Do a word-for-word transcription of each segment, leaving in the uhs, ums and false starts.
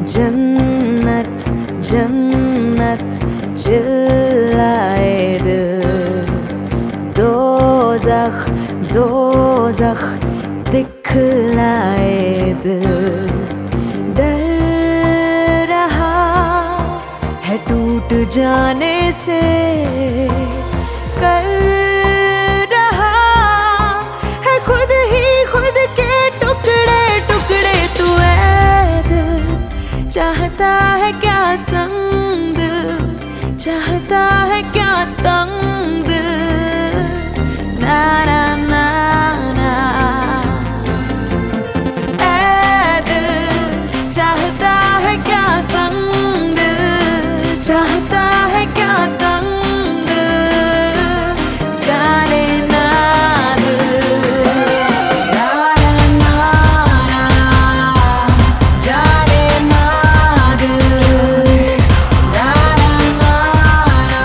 जन्नत जन्नत चिल्लाए दिल, दोज़ख दोज़ख दिखलाए दिल। डर रहा है टूट जाने से, कर रहा है खुद ही खुद के टुकड़े टुकड़े। तू ऐ दिल चाहता है क्या संग, चाहता है क्या तंग, ना ना ना ना। ऐ दिल चाहता है क्या संग, चाहता है क्या तंग, जाने ना दिल, ना ना ना, जाने ना दिल, ना ना ना,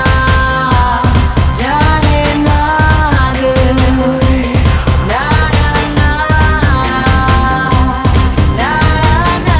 जाने ना दिल, ना ना ना, ना ना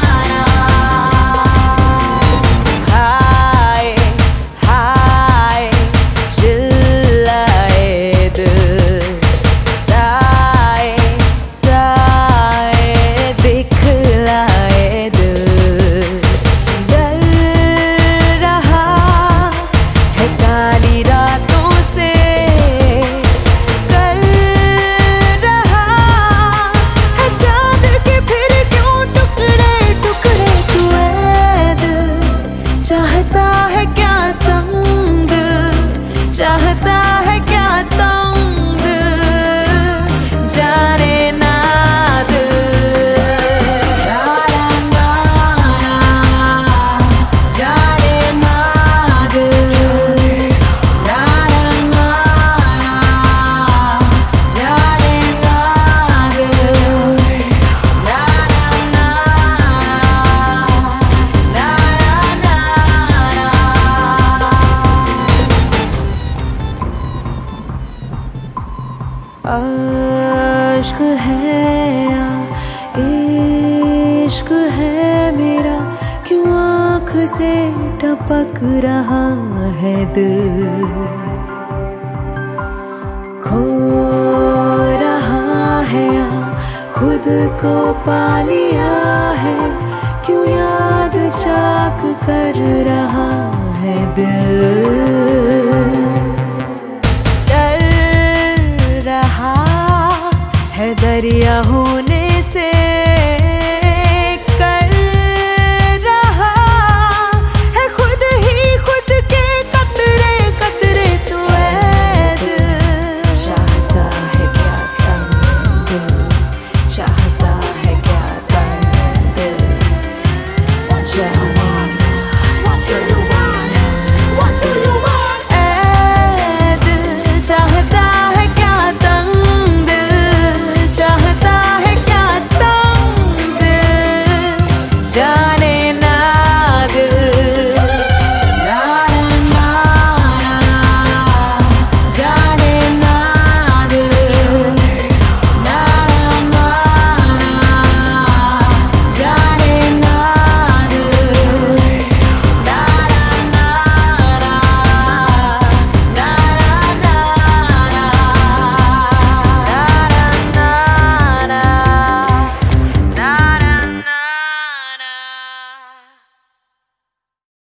ना। हाय हाय चिल्लाए दिल, साए साए दिखलाए दिल। डर रहा है काली रातों से, कर रहा है चांद के फिर क्यों टुकड़े टुकड़े। तू ऐ दिल चाहता है क्या संग, चाहता है क्या तंग, जाने ना दिल, ना ना ना, जाने ना दिल, ना ना ना, जाने ना दिल, ना ना ना, ना ना ना। आश्क है या इश्क है मेरा, क्यों आँख से टपक रहा है दिल। खो रहा है या खुद को पा लिया है, क्यों याद चाक कर रहा है दिल।